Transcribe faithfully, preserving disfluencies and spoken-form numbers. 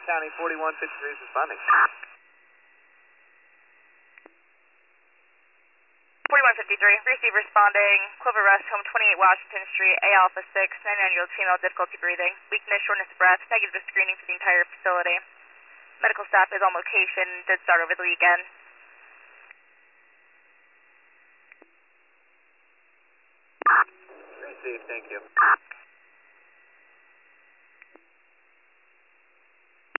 County, forty-one fifty-three is responding. forty-one fifty-three, receive responding, Clover Rest, home twenty-eight Washington Street, A Alpha six, ninety-nine-year-old female, difficulty breathing, weakness, shortness of breath, negative screening for the entire facility. Medical staff is on location, did start over the weekend. Receive, thank you.